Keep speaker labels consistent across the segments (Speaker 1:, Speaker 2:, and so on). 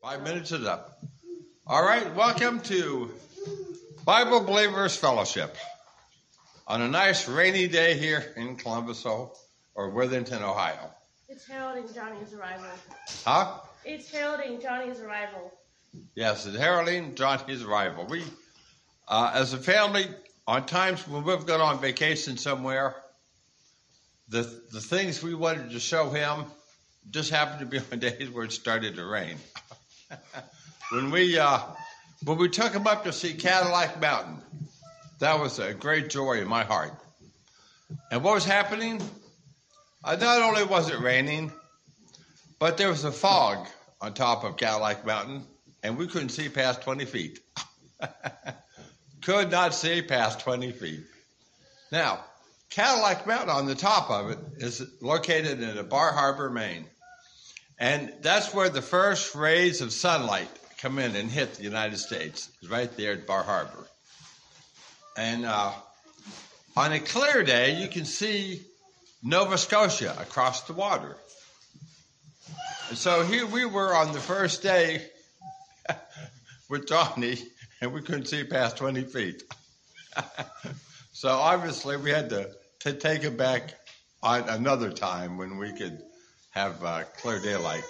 Speaker 1: 5 minutes is up. All right, welcome to Bible Believers Fellowship on a nice rainy day here in Columbus, or Worthington, Ohio.
Speaker 2: It's heralding Johnny's arrival.
Speaker 1: Huh?
Speaker 2: It's heralding Johnny's arrival.
Speaker 1: Yes, it's heralding Johnny's arrival. We, as a family, on times when we've gone on vacation somewhere, the things we wanted to show him just happened to be on days where it started to rain. When we took him up to see Cadillac Mountain, that was a great joy in my heart. And what was happening? Not only was it raining, but there was a fog on top of Cadillac Mountain, and we couldn't see past 20 feet. Could not see past 20 feet. Now, Cadillac Mountain on the top of it is located in Bar Harbor, Maine. And that's where the first rays of sunlight come in and hit the United States. It's right there at Bar Harbor. And on a clear day, you can see Nova Scotia across the water. And so here we were on the first day with Johnny, and we couldn't see past 20 feet. So obviously we had to take him back on another time when we could have clear daylight.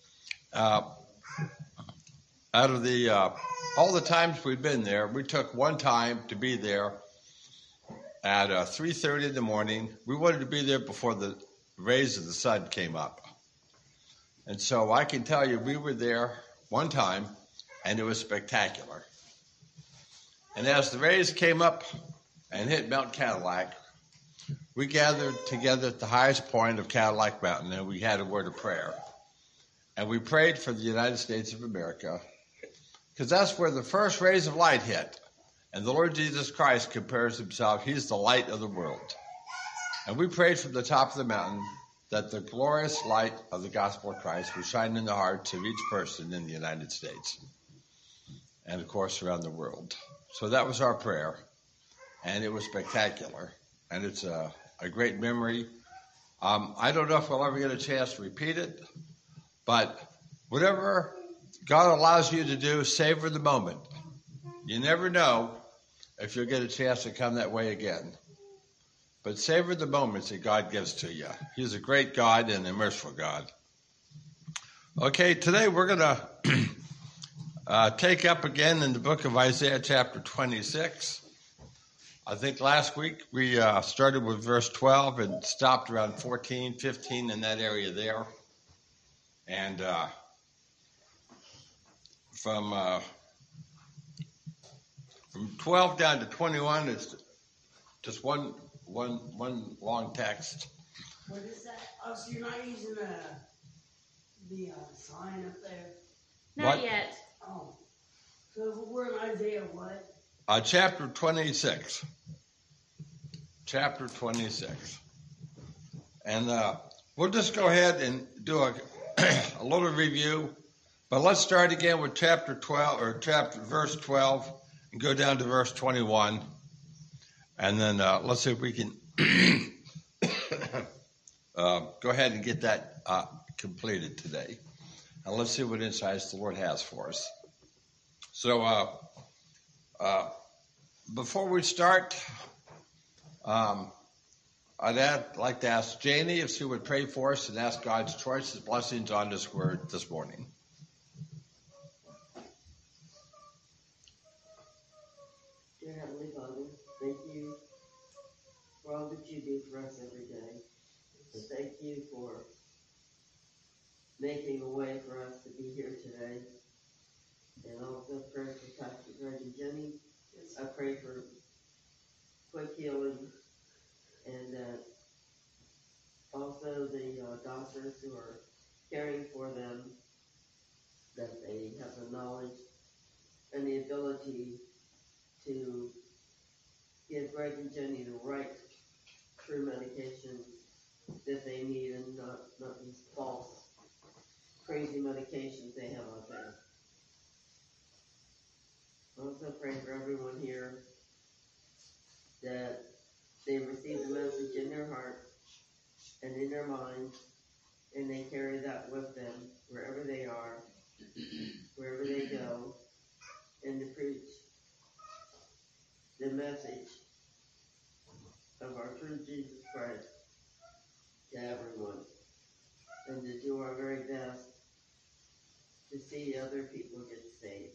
Speaker 1: Out of the all the times we've been there, we took one time to be there at 3:30 in the morning. We wanted to be there before the rays of the sun came up. And so I can tell you, we were there one time, and it was spectacular. And as the rays came up and hit Mount Cadillac, we gathered together at the highest point of Cadillac Mountain, and we had a word of prayer. And we prayed for the United States of America, because that's where the first rays of light hit. And the Lord Jesus Christ compares himself, he's the light of the world. And we prayed from the top of the mountain that the glorious light of the gospel of Christ would shine in the hearts of each person in the United States. And of course, around the world. So that was our prayer. And it was spectacular. And it's a great memory. I don't know if we'll ever get a chance to repeat it, but whatever God allows you to do, savor the moment. You never know if you'll get a chance to come that way again. But savor the moments that God gives to you. He's a great God and a merciful God. Okay, today we're going to take up again in the book of Isaiah chapter 26. I think last week we started with verse 12 and stopped around 14, 15 in that area there. And from 12 down to 21 is just one long text.
Speaker 3: What is that? Oh, so you're not using the sign up there?
Speaker 2: Not
Speaker 1: What?
Speaker 2: yet.
Speaker 3: Oh. So we're in Isaiah what?
Speaker 1: Chapter 26. Chapter 26. And we'll just go ahead and do a little review. But let's start again with chapter 12, or verse 12, and go down to verse 21. And then let's see if we can go ahead and get that completed today. And let's see what insights the Lord has for us. So before we start, I'd like to ask Janie if she would pray for us and ask God's choices, blessings on this word this morning.
Speaker 4: Dear Heavenly Father, thank you for all that you do for us every day. And thank you for making a way for us to be here today. And also pray for Pastor Greg and Jenny. I pray for quick healing, and also the doctors who are caring for them, that they have the knowledge and the ability to give Greg and Jenny the right true medication that they need, and not these false, crazy medications they have out there. I also pray for everyone here that they receive the message in their heart and in their mind, and they carry that with them wherever they are, to see other people get saved.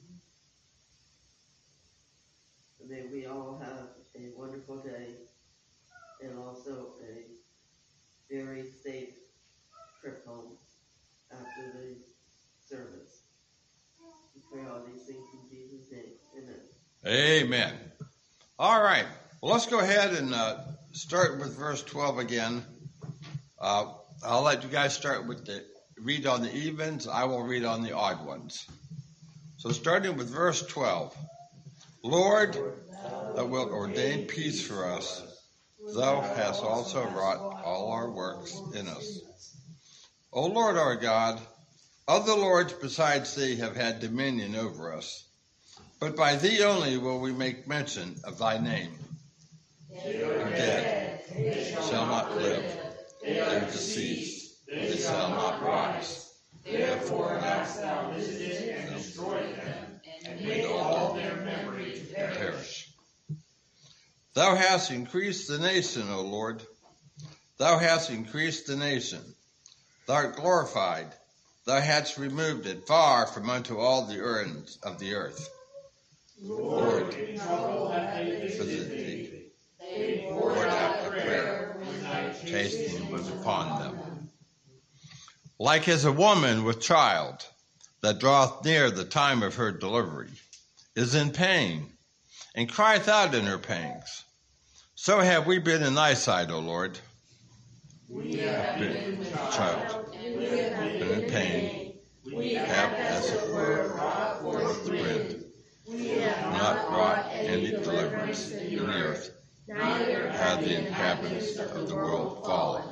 Speaker 4: And may we all have a wonderful day and also a very safe trip home after the service. We pray all these things in Jesus' name. Amen.
Speaker 1: Amen. All right. Well, let's go ahead and start with verse 12 again. I'll let you guys start with the read on the evens. I will read on the odd ones. So starting with verse 12. Lord, thou wilt ordain peace for us. Thou hast also wrought all our works in us. O Lord our God, other lords besides thee have had dominion over us, but by thee only will we make mention of thy name. The dead shall not live, they are deceased, they shall not rise. Therefore hast thou visited and destroyed them, and made all their memory to perish. Thou hast increased the nation, O Lord. Thou hast increased the nation. Thou art glorified. Thou hadst removed it far from unto all the ends of the earth. Lord, in trouble have they visited thee. They poured out the prayer when thy chastening was upon them. Like as a woman with child that draweth near the time of her delivery, is in pain, and crieth out in her pangs. So have we been in thy sight, O Lord. We have been with child, and in pain. We have, as it were, brought forth the wind. We have not brought any deliverance in the earth, neither have the inhabitants of the world fallen.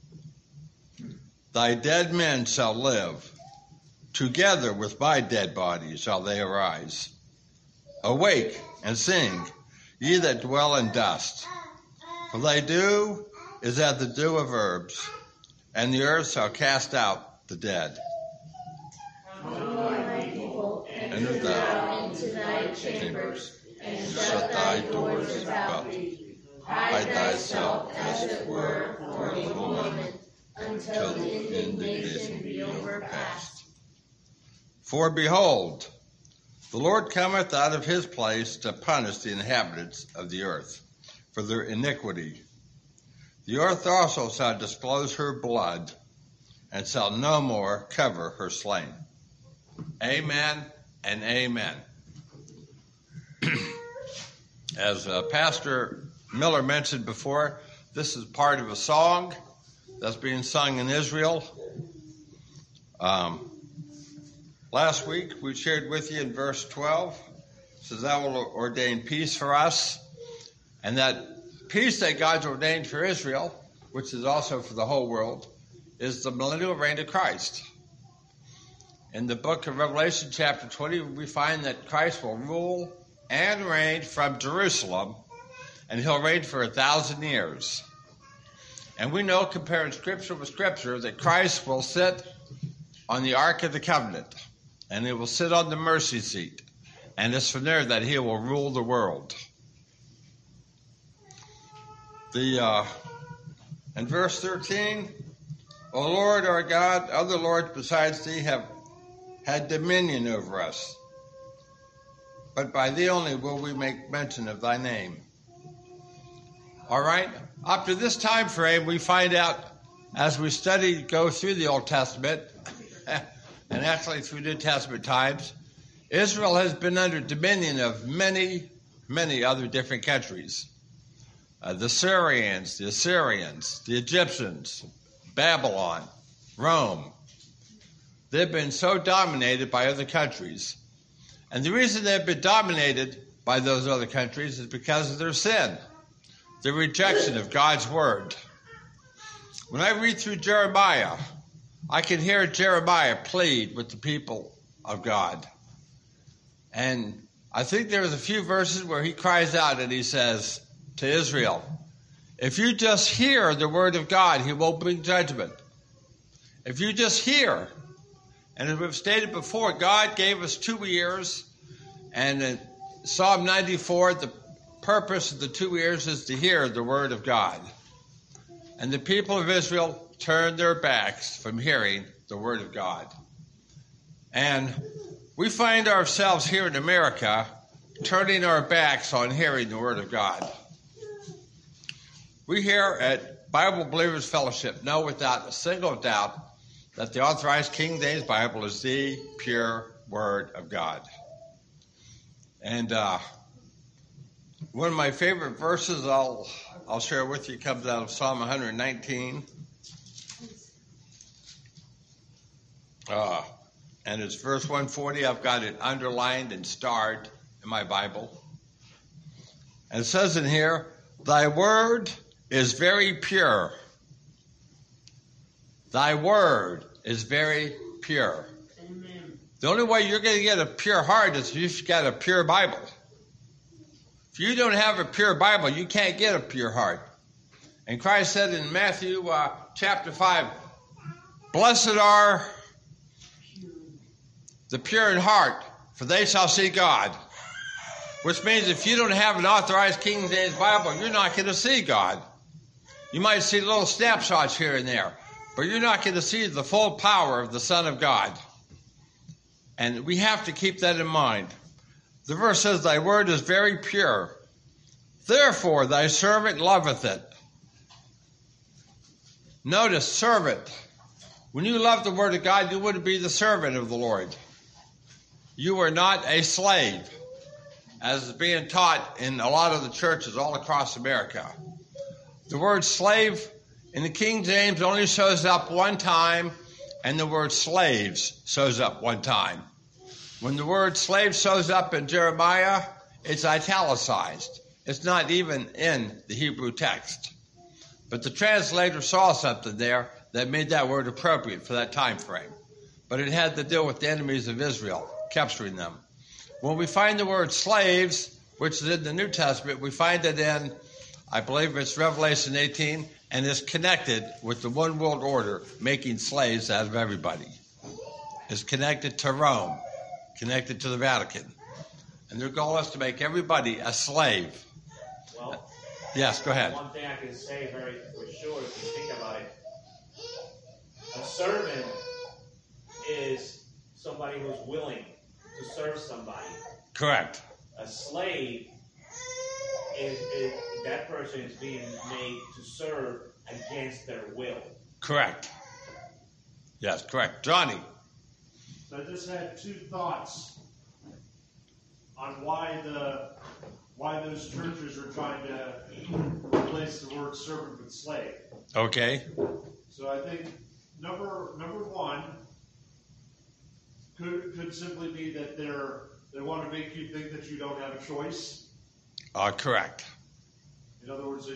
Speaker 1: Thy dead men shall live. Together with my dead body shall they arise. Awake and sing, ye that dwell in dust. For thy dew is as the dew of herbs, and the earth shall cast out the dead.
Speaker 2: Come, my people,
Speaker 1: Enter thou
Speaker 2: into thy chambers, and
Speaker 1: shut thy doors about thee. Hide thyself, as it were, for a little moment, until the indignation be overpast. For behold, the Lord cometh out of his place to punish the inhabitants of the earth for their iniquity. The earth also shall disclose her blood, and shall no more cover her slain. Amen and amen. As Pastor Miller mentioned before, this is part of a song that's being sung in Israel. Last week we shared with you in verse 12, it says, thou will ordain peace for us. And that peace that God's ordained for Israel, which is also for the whole world, is the millennial reign of Christ. In the book of Revelation chapter 20, we find that Christ will rule and reign from Jerusalem, and he'll reign for 1,000 years. And we know, comparing Scripture with Scripture, that Christ will sit on the Ark of the Covenant, and he will sit on the mercy seat. And it's from there that he will rule the world. In verse 13, O Lord our God, other lords besides thee have had dominion over us, but by thee only will we make mention of thy name. All right? Up to this time frame, we find out, as we go through the Old Testament, and actually through New Testament times, Israel has been under dominion of many, many other different countries. The Syrians, the Assyrians, the Egyptians, Babylon, Rome. They've been so dominated by other countries. And the reason they've been dominated by those other countries is because of their sin, the rejection of God's word. When I read through Jeremiah, I can hear Jeremiah plead with the people of God. And I think there's a few verses where he cries out and he says to Israel, if you just hear the word of God, he won't bring judgment. If you just hear, and as we've stated before, God gave us 2 ears, and in Psalm 94, the purpose of the 2 ears is to hear the word of God. And the people of Israel turned their backs from hearing the word of God. And we find ourselves here in America turning our backs on hearing the Word of God. We here at Bible Believers Fellowship know without a single doubt that the Authorized King James Bible is the pure Word of God. And one of my favorite verses I'll share with you comes out of Psalm 119. And it's verse 140. I've got it underlined and starred in my Bible. And it says in here, "Thy word is very pure." Thy word is very pure.
Speaker 3: Amen.
Speaker 1: The only way you're going to get a pure heart is if you've got a pure Bible. If you don't have a pure Bible, you can't get a pure heart. And Christ said in Matthew chapter 5, "Blessed are the pure in heart, for they shall see God." Which means if you don't have an Authorized King James Bible, you're not going to see God. You might see little snapshots here and there, but you're not going to see the full power of the Son of God. And we have to keep that in mind. The verse says, "Thy word is very pure. Therefore thy servant loveth it." Notice, servant. When you love the Word of God, you wouldn't be the servant of the Lord. You are not a slave, as is being taught in a lot of the churches all across America. The word slave in the King James only shows up one time, and the word slaves shows up one time. When the word slave shows up in Jeremiah, it's italicized. It's not even in the Hebrew text. But the translator saw something there that made that word appropriate for that time frame. But it had to do with the enemies of Israel, capturing them. When we find the word slaves, which is in the New Testament, we find it in, I believe it's Revelation 18, and is connected with the one world order making slaves out of everybody. It's connected to Rome, connected to the Vatican. And their goal is to make everybody a slave.
Speaker 5: Well,
Speaker 1: yes, go ahead.
Speaker 5: One thing I can say very for sure, if you think about it, a servant is somebody who's willing to serve somebody.
Speaker 1: Correct.
Speaker 5: A slave is that person is being made to serve against their will.
Speaker 1: Correct. Yes, correct. Johnny.
Speaker 6: So I just had two thoughts on why those churches are trying to replace the word servant with slave.
Speaker 1: Okay.
Speaker 6: So I think number one could simply be that they want to make you think that you don't have a choice.
Speaker 1: Correct.
Speaker 6: In other words, that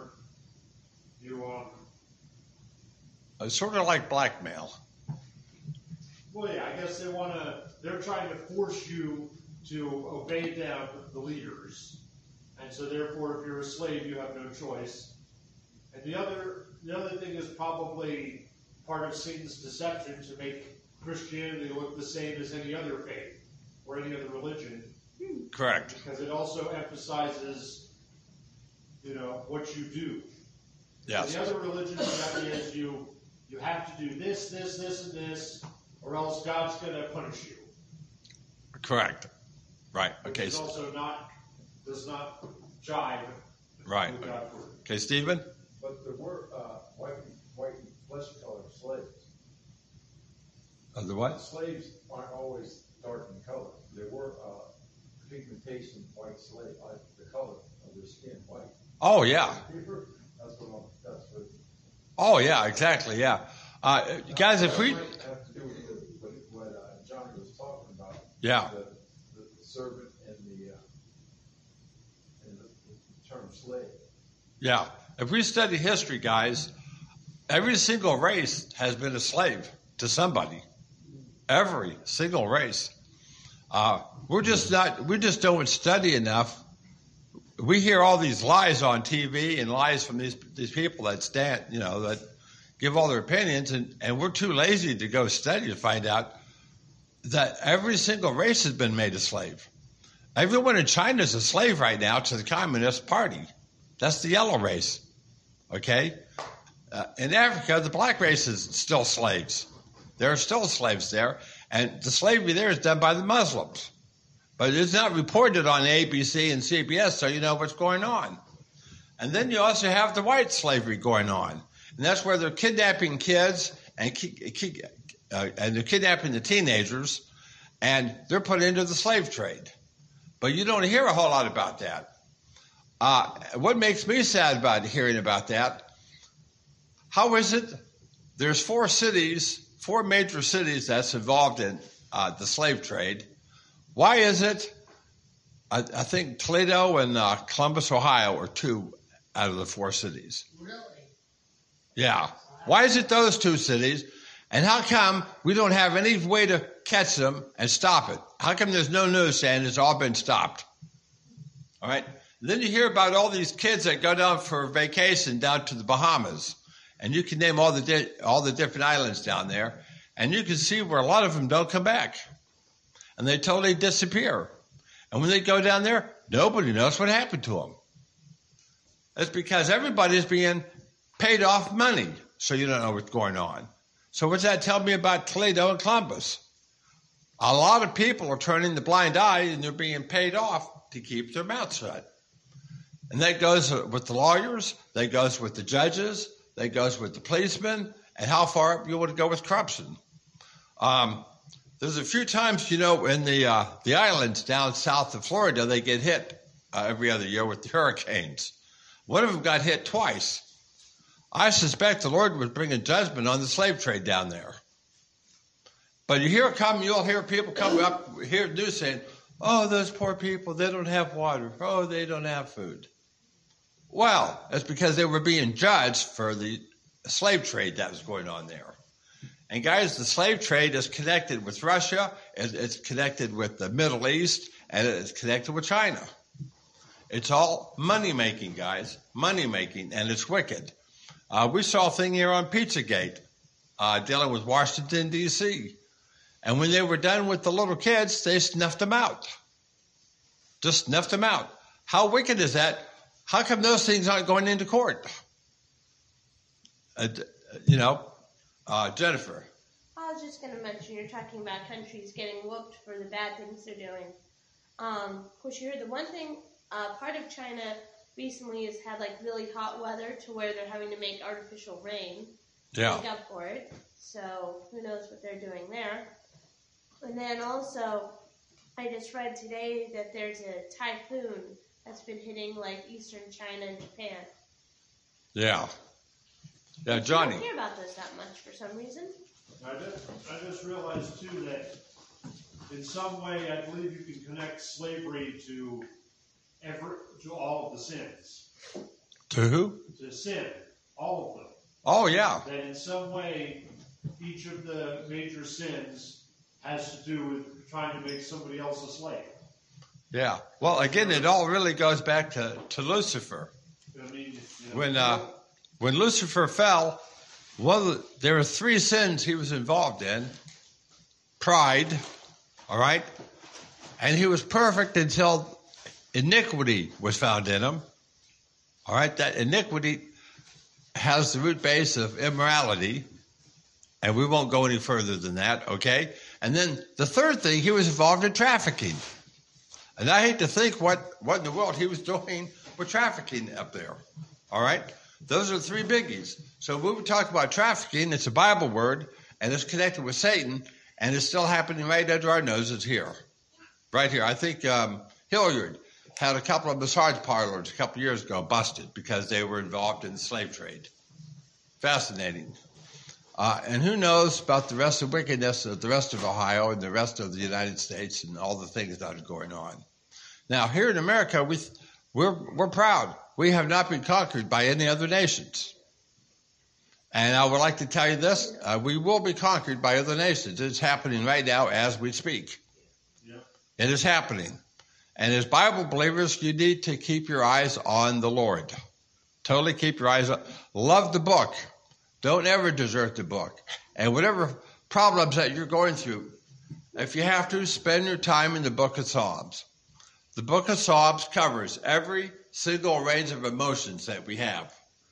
Speaker 1: It's sort of like blackmail.
Speaker 6: well, yeah, I guess they're trying to force you to obey them, the leaders. And so therefore, if you're a slave, you have no choice. And the other thing is probably part of Satan's deception to make Christianity look the same as any other faith or any other religion.
Speaker 1: Correct.
Speaker 6: Because it also emphasizes, what you do.
Speaker 1: Yes.
Speaker 6: The other religions, the idea is you have to do this, this, this, and this, or else God's going to punish you.
Speaker 1: Correct. Right.
Speaker 6: Which
Speaker 1: Okay.
Speaker 6: is also does not jive
Speaker 1: Right.
Speaker 6: with God's word.
Speaker 1: Okay, Stephen?
Speaker 7: But there were white and flesh-colored slaves.
Speaker 1: The what?
Speaker 7: Slaves aren't always dark in color. There were pigmentation white slave, like the color of their skin white.
Speaker 1: Oh, yeah.
Speaker 7: That's what.
Speaker 1: Oh, yeah, exactly, yeah. Guys, if we...
Speaker 7: That might have to do with what Johnny was talking about.
Speaker 1: Yeah.
Speaker 7: The servant and the term slave.
Speaker 1: Yeah. If we study history, guys, every single race has been a slave to somebody. Every single race. We just don't study enough. We hear all these lies on TV and lies from these people that that give all their opinions, and we're too lazy to go study to find out that every single race has been made a slave. Everyone in China is a slave right now to the Communist Party. That's the yellow race. Okay? In Africa, the black race is still slaves. There are still slaves there. And the slavery there is done by the Muslims. But it's not reported on ABC and CBS, so you know what's going on. And then you also have the white slavery going on. And that's where they're kidnapping kids and they're kidnapping the teenagers, and they're put into the slave trade. But you don't hear a whole lot about that. What makes me sad about hearing about that, how is it there's 4 major cities that's involved in the slave trade. Why is it, I think Toledo and Columbus, Ohio are 2 out of the 4 cities.
Speaker 3: Really?
Speaker 1: Yeah. Why is it those 2 cities? And how come we don't have any way to catch them and stop it? How come there's no news saying it's all been stopped? All right. And then you hear about all these kids that go down for vacation down to the Bahamas, and you can name all the different islands down there, and you can see where a lot of them don't come back, and they totally disappear. And when they go down there, nobody knows what happened to them. That's because everybody's being paid off money, so you don't know what's going on. So what's that tell me about Toledo and Columbus? A lot of people are turning the blind eye, and they're being paid off to keep their mouth shut. And that goes with the lawyers, that goes with the judges, that goes with the policemen, and how far up you want to go with corruption. There's a few times, in the islands down south of Florida, they get hit every other year with the hurricanes. One of them got hit twice. I suspect the Lord was bringing judgment on the slave trade down there. But you'll hear people come up, hear news saying, oh, those poor people, they don't have water. Oh, they don't have food. Well, it's because they were being judged for the slave trade that was going on there. And guys, the slave trade is connected with Russia, it's connected with the Middle East, and it's connected with China. It's all money-making, guys, money-making, and it's wicked. We saw a thing here on Pizzagate dealing with Washington, D.C., and when they were done with the little kids, they snuffed them out. Just snuffed them out. How wicked is that? How come those things aren't going into court? Jennifer.
Speaker 2: I was just going to mention, you're talking about countries getting whooped for the bad things they're doing. Of course, you heard the one thing, part of China recently has had really hot weather to where they're having to make artificial rain to make up for it. So who knows what they're doing there. And then also, I just read today that there's a typhoon that's been hitting eastern China and Japan.
Speaker 1: Yeah. Yeah, Johnny.
Speaker 2: I don't hear about this that much for some reason.
Speaker 6: I just realized too that in some way I believe you can connect slavery to all of the sins.
Speaker 1: To who?
Speaker 6: To sin, all of them.
Speaker 1: Oh yeah.
Speaker 6: That in some way each of the major sins has to do with trying to make somebody else a slave.
Speaker 1: Yeah. Well, again, it all really goes back to Lucifer.
Speaker 6: I mean,
Speaker 1: when Lucifer fell, there were 3 sins he was involved in. Pride, all right? And he was perfect until iniquity was found in him. All right? That iniquity has the root base of immorality, and we won't go any further than that, okay? And then the third thing, he was involved in trafficking. And I hate to think what in the world he was doing with trafficking up there, all right? Those are 3 biggies. So when we talk about trafficking, it's a Bible word, and it's connected with Satan, and it's still happening right under our noses here. Right here. I think Hilliard had a couple of massage parlors a couple of years ago busted because they were involved in the slave trade. Fascinating. And who knows about the rest of wickedness of the rest of Ohio and the rest of the United States and all the things that are going on. Now, here in America, we're proud. We have not been conquered by any other nations. And I would like to tell you this, we will be conquered by other nations. It's happening right now as we speak.
Speaker 6: Yep.
Speaker 1: It is happening. And as Bible believers, you need to keep your eyes on the Lord. Totally keep your eyes on. Love the book. Don't ever desert the book. And whatever problems that you're going through, if you have to, spend your time in the book of Psalms. The book of Psalms covers every single range of emotions that we have.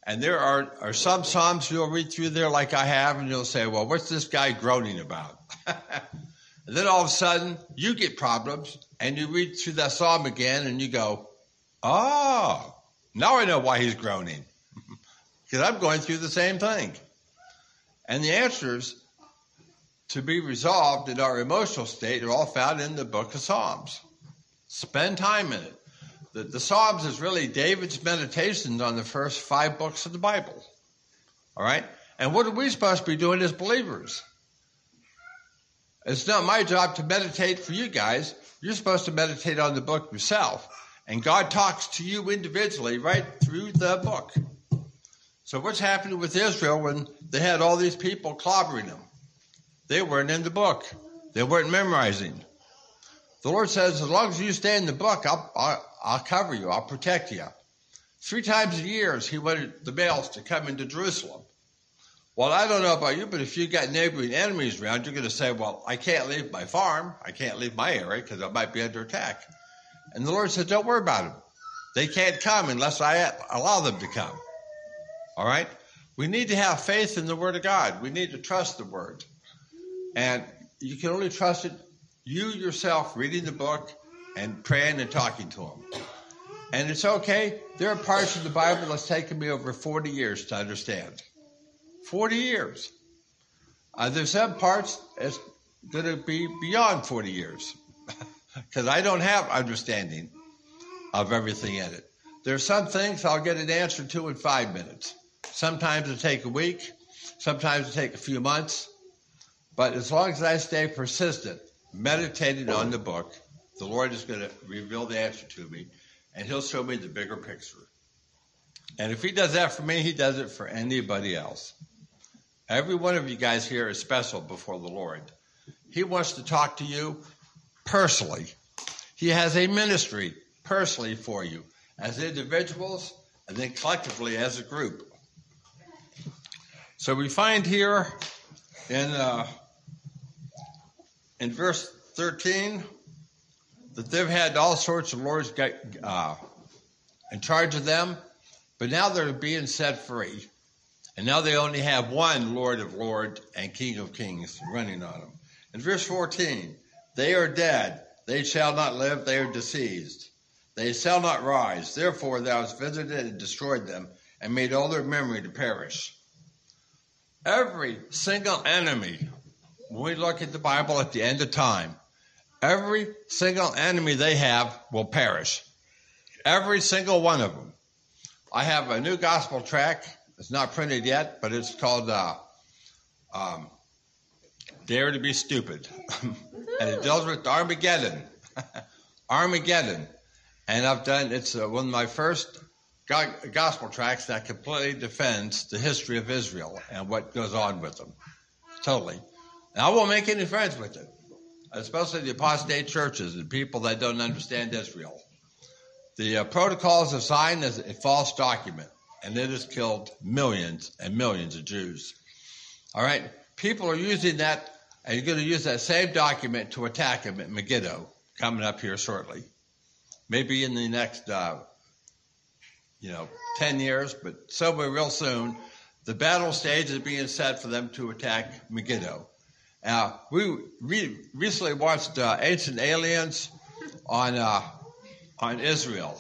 Speaker 1: And there are some Psalms you'll read through there like I have, and you'll say, well, what's this guy groaning about? And then all of a sudden, you get problems, and you read through that Psalm again, and you go, oh, now I know why he's groaning. Because I'm going through the same thing. And the answers to be resolved in our emotional state are all found in the book of Psalms. Spend time in it. The Psalms is really David's meditations on the first 5 books of the Bible. All right? And what are we supposed to be doing as believers? It's not my job to meditate for you guys. You're supposed to meditate on the book yourself. And God talks to you individually right through the book. So what's happening with Israel when they had all these people clobbering them? They weren't in the book. They weren't memorizing. The Lord says, as long as you stay in the book, I'll cover you. I'll protect you. 3 times a year, he wanted the males to come into Jerusalem. Well, I don't know about you, but if you got neighboring enemies around, you're going to say, well, I can't leave my farm. I can't leave my area because I might be under attack. And the Lord said, don't worry about them. They can't come unless I allow them to come. All right? We need to have faith in the Word of God. We need to trust the Word. And you can only trust it, you yourself reading the book and praying and talking to Him. And it's okay. There are parts of the Bible that's taken me over 40 years to understand. 40 years. There's some parts that's going to be beyond 40 years because I don't have understanding of everything in it. There's some things I'll get an answer to in 5 minutes. Sometimes it'll take a week. Sometimes it'll take a few months. But as long as I stay persistent, meditating on the book, the Lord is going to reveal the answer to me, and He'll show me the bigger picture. And if He does that for me, He does it for anybody else. Every one of you guys here is special before the Lord. He wants to talk to you personally. He has a ministry personally for you as individuals and then collectively as a group. So we find here in verse 13 that they've had all sorts of lords in charge of them, but now they're being set free. And now they only have one Lord of Lords and King of Kings running on them. In verse 14, they are dead, they shall not live, they are deceased. They shall not rise. Therefore thou hast visited and destroyed them, and made all their memory to perish. Every single enemy, when we look at the Bible at the end of time, every single enemy they have will perish. Every single one of them. I have a new gospel tract. It's not printed yet, but it's called Dare to be Stupid. And it deals with Armageddon. Armageddon. And it's one of my first gospel tracts that completely defends the history of Israel and what goes on with them. Totally. And I won't make any friends with it, especially the apostate churches and people that don't understand Israel. The Protocols of Zion is a false document, and it has killed millions and millions of Jews. All right? People are using that, and you're going to use that same document to attack them at Megiddo, coming up here shortly. Maybe in the next, 10 years, but somewhere real soon, the battle stage is being set for them to attack Megiddo. We recently watched Ancient Aliens on Israel.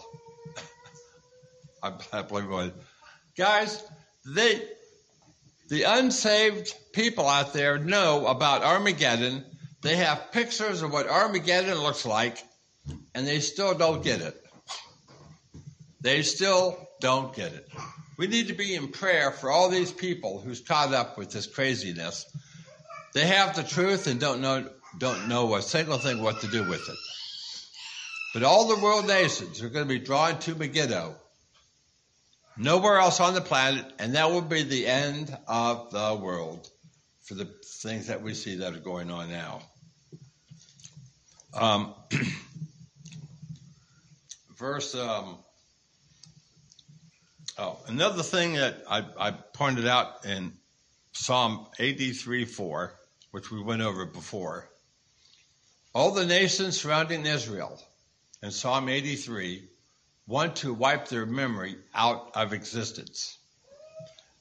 Speaker 1: I believe it was. Guys, the unsaved people out there know about Armageddon. They have pictures of what Armageddon looks like, and they still don't get it. They still don't get it. We need to be in prayer for all these people who's caught up with this craziness. They have the truth and don't know a single thing what to do with it. But all the world nations are going to be drawn to Megiddo. Nowhere else on the planet, and that will be the end of the world for the things that we see that are going on now. Another thing that I pointed out in Psalm 83:4, which we went over before. All the nations surrounding Israel in Psalm 83 want to wipe their memory out of existence.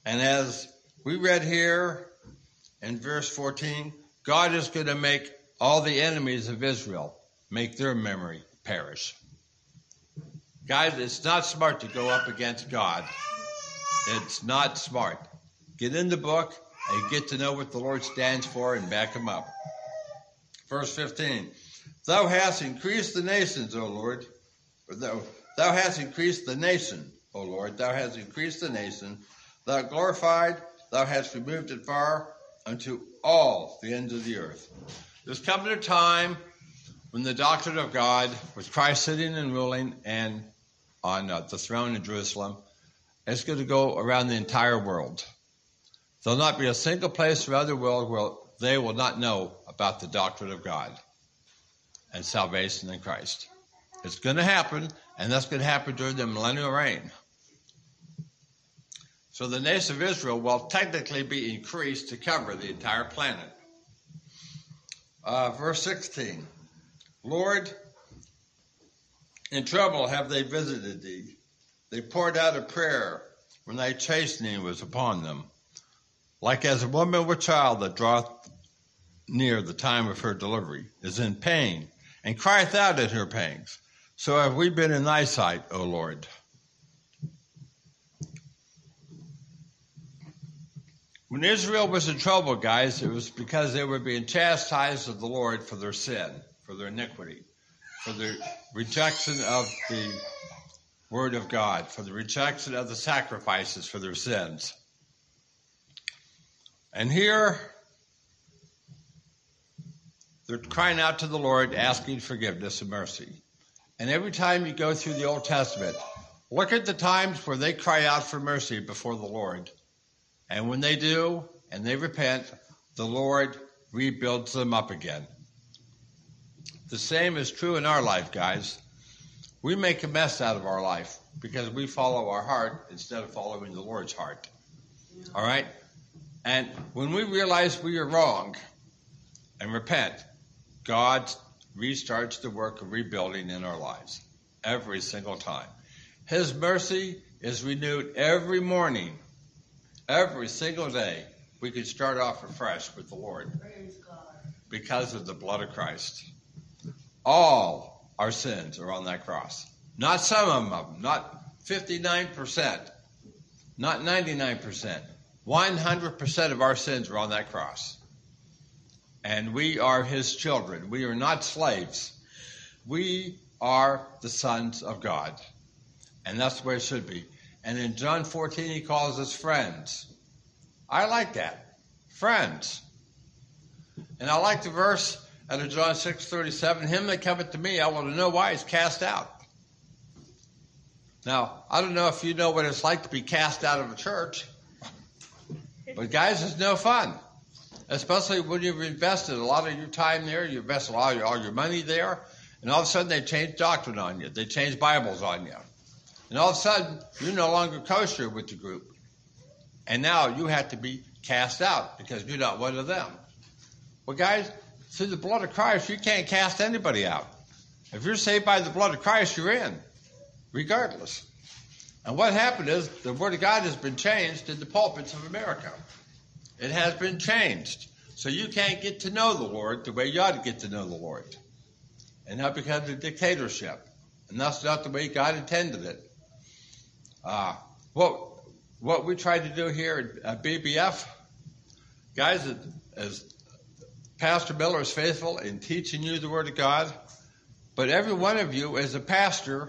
Speaker 1: And as we read here in verse 14, God is going to make all the enemies of Israel make their memory perish. Guys, it's not smart to go up against God. It's not smart. Get in the book and get to know what the Lord stands for and back him up. Verse 15, thou hast increased the nations, O Lord. Thou hast increased the nation, O Lord. Thou hast increased the nation. Thou glorified, thou hast removed it far unto all the ends of the earth. There's coming a time when the doctrine of God, with Christ sitting and ruling and on the throne in Jerusalem, is going to go around the entire world. There'll not be a single place around the world where they will not know about the doctrine of God and salvation in Christ. It's going to happen, and that's going to happen during the millennial reign. So the nation of Israel will technically be increased to cover the entire planet. Verse 16, Lord, in trouble have they visited thee. They poured out a prayer when thy chastening was upon them. Like as a woman with child that draweth near the time of her delivery, is in pain, and crieth out in her pangs. So have we been in thy sight, O Lord. When Israel was in trouble, guys, it was because they were being chastised of the Lord for their sin, for their iniquity, for the rejection of the Word of God, for the rejection of the sacrifices for their sins. And here, they're crying out to the Lord, asking forgiveness and mercy. And every time you go through the Old Testament, look at the times where they cry out for mercy before the Lord. And when they do, and they repent, the Lord rebuilds them up again. The same is true in our life, guys. We make a mess out of our life because we follow our heart instead of following the Lord's heart. All right? And when we realize we are wrong and repent, God restarts the work of rebuilding in our lives every single time. His mercy is renewed every morning, every single day. We can start off afresh with the Lord because of the blood of Christ. All our sins are on that cross. Not some of them, not 59%, not 99%. 100% of our sins are on that cross. And we are his children. We are not slaves. We are the sons of God. And that's the way it should be. And in John 14, he calls us friends. I like that. Friends. And I like the verse out of John 6:37, him that cometh to me, I want to know why he's cast out. Now, I don't know if you know what it's like to be cast out of a church. But guys, it's no fun, especially when you've invested a lot of your time there, you invested all your money there, and all of a sudden they change doctrine on you. They change Bibles on you. And all of a sudden, you're no longer kosher with the group. And now you have to be cast out because you're not one of them. Well, guys, through the blood of Christ, you can't cast anybody out. If you're saved by the blood of Christ, you're in, regardless. And what happened is the Word of God has been changed in the pulpits of America. It has been changed. So you can't get to know the Lord the way you ought to get to know the Lord. And that becomes a dictatorship. And that's not the way God intended it. What we try to do here at BBF, guys, as Pastor Miller is faithful in teaching you the Word of God, but every one of you is a pastor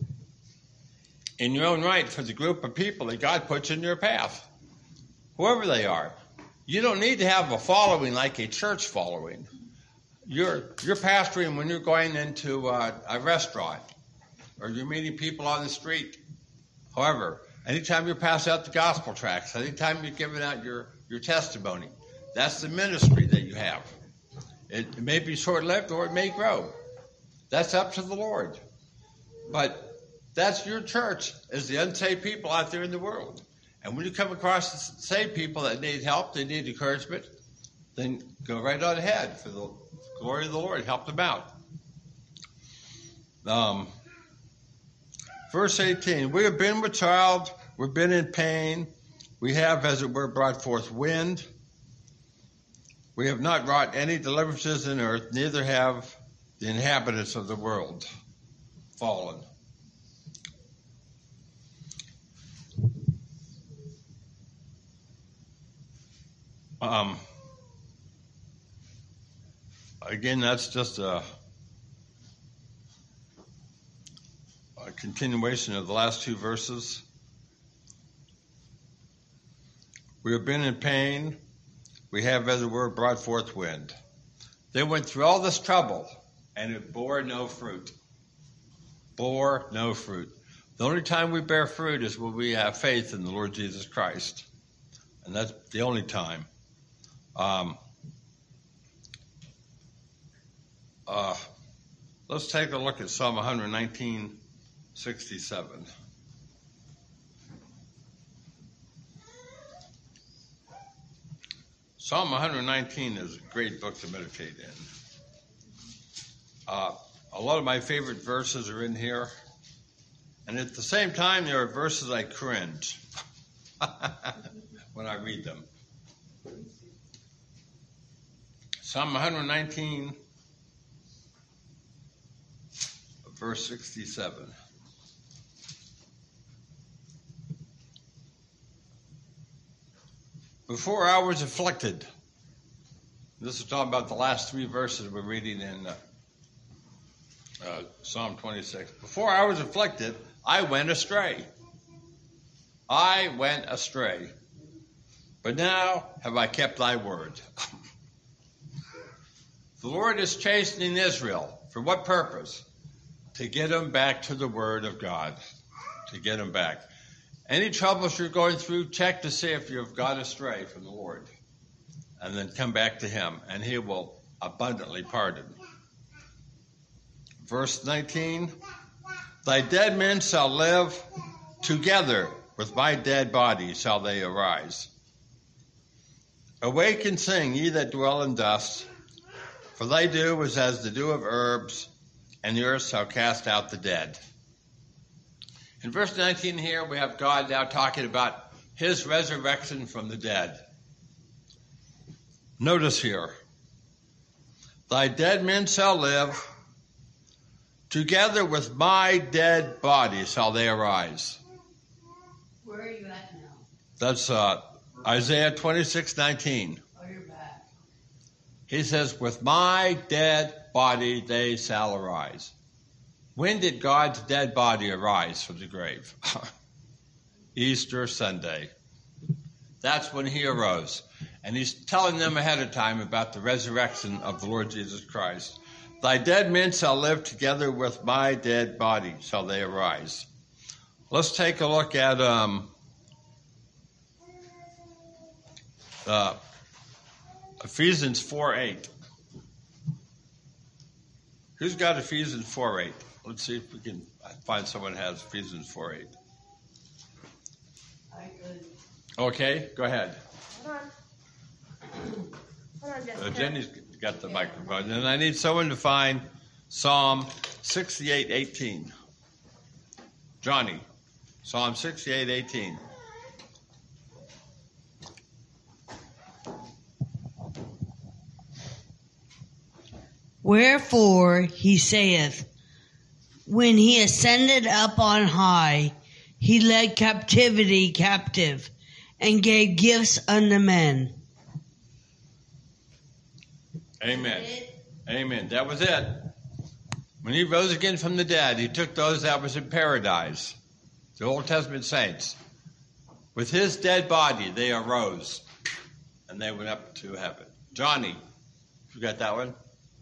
Speaker 1: in your own right for the group of people that God puts in your path, whoever they are. You don't need to have a following like a church following. You're pastoring when you're going into a restaurant or you're meeting people on the street. However, anytime you pass out the gospel tracts, anytime you're giving out your testimony, that's the ministry that you have. It may be short-lived or it may grow. That's up to the Lord. But that's your church, is the unsaved people out there in the world. And when you come across saved people that need help, they need encouragement, then go right on ahead for the glory of the Lord. Help them out. Verse 18, we have been with child, we've been in pain, We have, as it were, brought forth wind. We have not wrought any deliverances in earth, neither have the inhabitants of the world fallen. Again, that's just a continuation of the last two verses. We have been in pain. We have, as it were, brought forth wind. They went through all this trouble, and it bore no fruit. Bore no fruit. The only time we bear fruit is when we have faith in the Lord Jesus Christ. And that's the only time. Let's take a look at Psalm 119:67. Psalm 119 is a great book to meditate in. A lot of my favorite verses are in here. And at the same time, there are verses I cringe when I read them. Psalm 119, verse 67. Before I was afflicted, this is talking about the last three verses we're reading in Psalm 26. Before I was afflicted, I went astray. I went astray. But now have I kept thy word. The Lord is chastening Israel. For what purpose? To get them back to the word of God. To get them back. Any troubles you're going through, check to see if you've gone astray from the Lord. And then come back to him, and he will abundantly pardon. Verse 19, thy dead men shall live, together with my dead body shall they arise. Awake and sing, ye that dwell in dust, for thy dew is as the dew of herbs, and the earth shall cast out the dead. In verse 19 here, we have God now talking about his resurrection from the dead. Notice here, thy dead men shall live, together with my dead body shall they arise.
Speaker 3: Where are you at now?
Speaker 1: That's Isaiah 26:19.
Speaker 3: Oh, you're back.
Speaker 1: He says, with my dead body they shall arise. When did God's dead body arise from the grave? Easter Sunday. That's when he arose. And he's telling them ahead of time about the resurrection of the Lord Jesus Christ. Thy dead men shall live, together with my dead body shall they arise. Let's take a look at Ephesians 4:8. Who's got Ephesians 4:8? Let's see if we can find someone who has Ephesians 4:8.
Speaker 3: I could.
Speaker 1: Okay, go ahead.
Speaker 2: Hold on, Jessica.
Speaker 1: Jenny's got the microphone. And I need someone to find Psalm 68:18. Johnny, Psalm 68:18.
Speaker 3: Wherefore he saith, when he ascended up on high, he led captivity captive, and gave gifts unto men.
Speaker 1: Amen. Amen. That was it. When he rose again from the dead, he took those that was in paradise, the Old Testament saints. With his dead body, they arose, and they went up to heaven. Johnny, you got that one?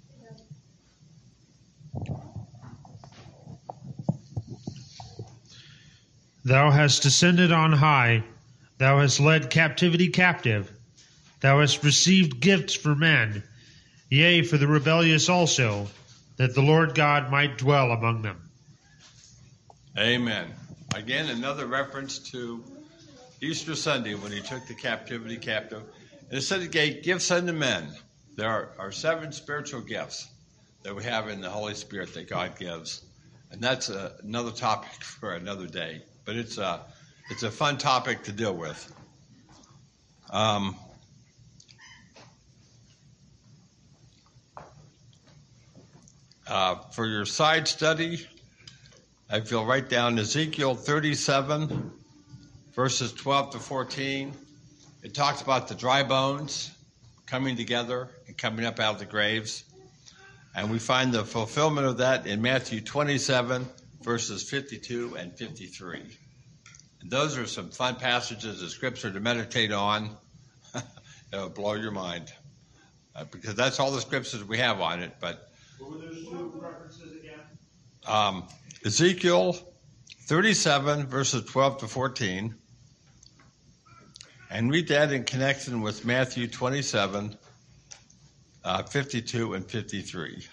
Speaker 8: Thou hast descended on high. Thou hast led captivity captive. Thou hast received gifts for men, yea, for the rebellious also, that the Lord God might dwell among them.
Speaker 1: Amen. Again, another reference to Easter Sunday when he took the captivity captive. And it said he gave gifts unto men. There are 7 spiritual gifts that we have in the Holy Spirit that God gives. And that's another topic for another day. But it's a fun topic to deal with. For your side study, if you'll write down Ezekiel 37, verses 12 to 14, it talks about the dry bones coming together and coming up out of the graves. And we find the fulfillment of that in Matthew 27, verses 52 and 53. And those are some fun passages of Scripture to meditate on. It'll blow your mind. Because that's all the Scriptures we have on it. But
Speaker 6: What were those two references again?
Speaker 1: Ezekiel 37, verses 12 to 14. And read that in connection with Matthew 27, 52 and 53.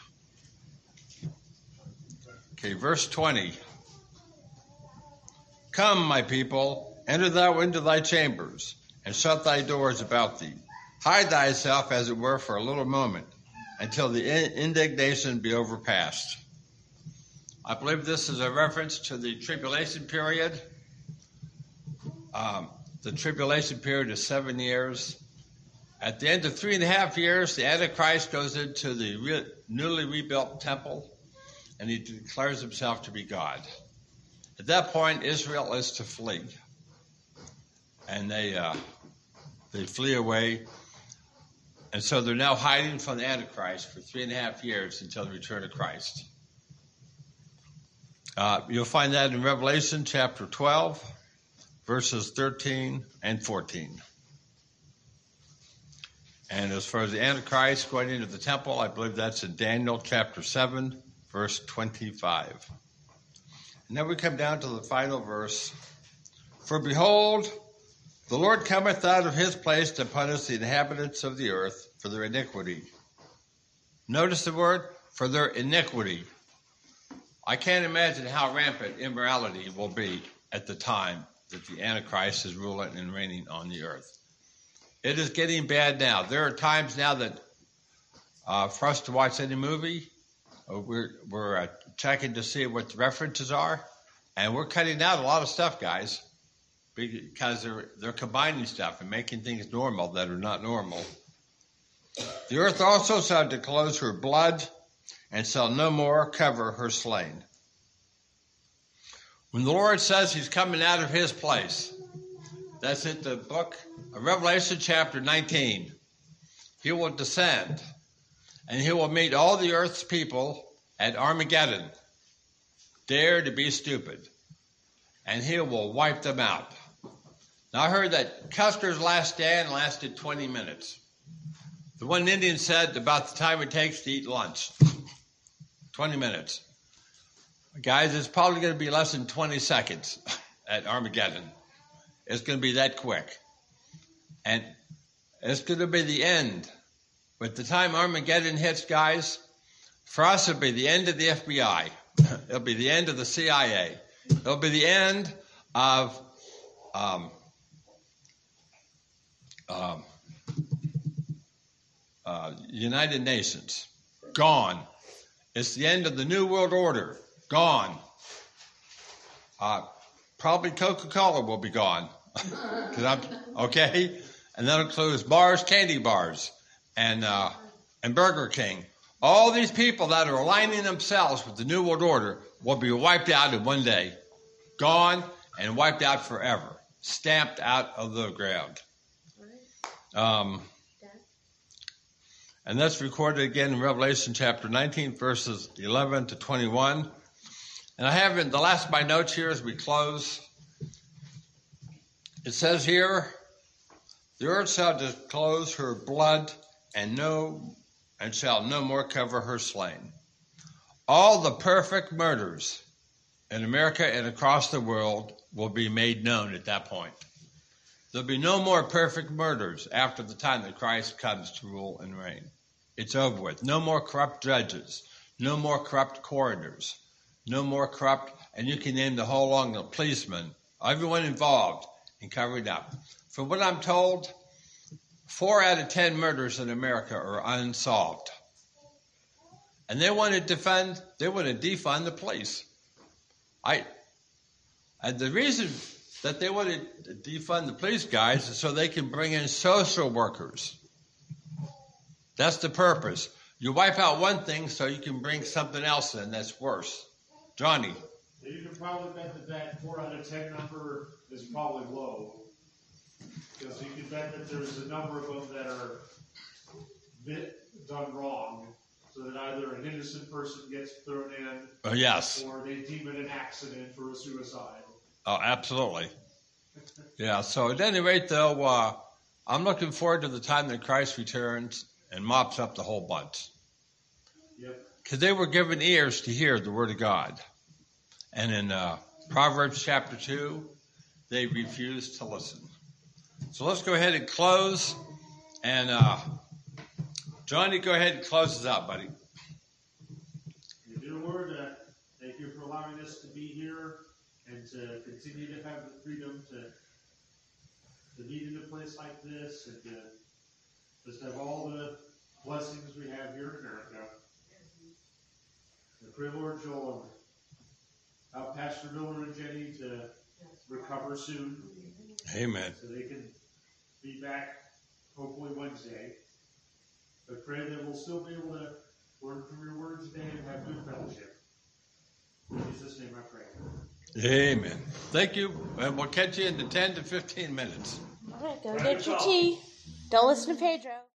Speaker 1: Okay, verse 20. Come, my people, enter thou into thy chambers, and shut thy doors about thee. Hide thyself, as it were, for a little moment, until the indignation be overpast. I believe this is a reference to the tribulation period. The tribulation period is 7 years. At the end of 3.5 years, the Antichrist goes into the newly rebuilt temple, and he declares himself to be God. At that point, Israel is to flee. And they flee away. And so they're now hiding from the Antichrist for 3.5 years until the return of Christ. You'll find that in Revelation chapter 12, verses 13 and 14. And as far as the Antichrist going into the temple, I believe that's in Daniel chapter 7, verse 25. And then we come down to the final verse. For behold, the Lord cometh out of his place to punish the inhabitants of the earth for their iniquity. Notice the word, for their iniquity. I can't imagine how rampant immorality will be at the time that the Antichrist is ruling and reigning on the earth. It is getting bad now. There are times now that for us to watch any movie, we're checking to see what the references are, and we're cutting out a lot of stuff, guys, because they're combining stuff and making things normal that are not normal. The earth also shall disclose her blood, and shall no more cover her slain. When the Lord says he's coming out of his place, that's in the book of Revelation chapter 19. He will descend, and he will meet all the earth's people at Armageddon. Dare to be stupid. And he will wipe them out. Now I heard that Custer's last stand lasted 20 minutes. The one Indian said about the time it takes to eat lunch. 20 minutes. Guys, it's probably going to be less than 20 seconds at Armageddon. It's going to be that quick. And it's going to be the end. But the time Armageddon hits, guys, for us it'll be the end of the FBI. It'll be the end of the CIA. It'll be the end of United Nations. Gone. It's the end of the New World Order. Gone. Probably Coca-Cola will be gone. Okay? And that includes bars, candy bars, and Burger King. All these people that are aligning themselves with the New World Order will be wiped out in one day. Gone and wiped out forever. Stamped out of the ground. And that's recorded again in Revelation chapter 19, verses 11 to 21. And I have in the last of my notes here as we close. It says here, the earth shall disclose her blood and shall no more cover her slain. All the perfect murders in America and across the world will be made known at that point. There'll be no more perfect murders after the time that Christ comes to rule and reign. It's over with. No more corrupt judges. No more corrupt coroners. No more corrupt, and you can name the whole long the policemen, everyone involved in covering up. From what I'm told, 4 out of 10 murders in America are unsolved. And they want to defund the police. And the reason that they want to defund the police guys so they can bring in social workers. That's the purpose. You wipe out one thing so you can bring something else in that's worse. Johnny.
Speaker 6: You can probably bet that 4 out of 10 number is probably low. Because you can bet that there's a number of them that are done wrong, so that either an innocent person gets thrown in,
Speaker 1: Oh, yes.
Speaker 6: or they deem it an accident for a suicide.
Speaker 1: Oh, absolutely. Yeah, so at any rate, though, I'm looking forward to the time that Christ returns and mops up the whole bunch.
Speaker 6: Yep.
Speaker 1: Because they were given ears to hear the word of God. And in Proverbs chapter 2, they refused to listen. So let's go ahead and close. And Johnny, go ahead and close us out, buddy.
Speaker 6: Dear Lord, thank you for allowing us to be here and to continue to have the freedom to meet in a place like this and to just have all the blessings we have here in America. I pray, Lord, you'll help Pastor Miller and Jenny to recover soon.
Speaker 1: Amen.
Speaker 6: So they can be back hopefully Wednesday. But pray that we'll still be able to learn from your word today and have good fellowship. In Jesus' name I pray.
Speaker 1: Amen. Thank you. And we'll catch you in the 10 to 15 minutes.
Speaker 2: All right, go get your tea. Don't listen to Pedro.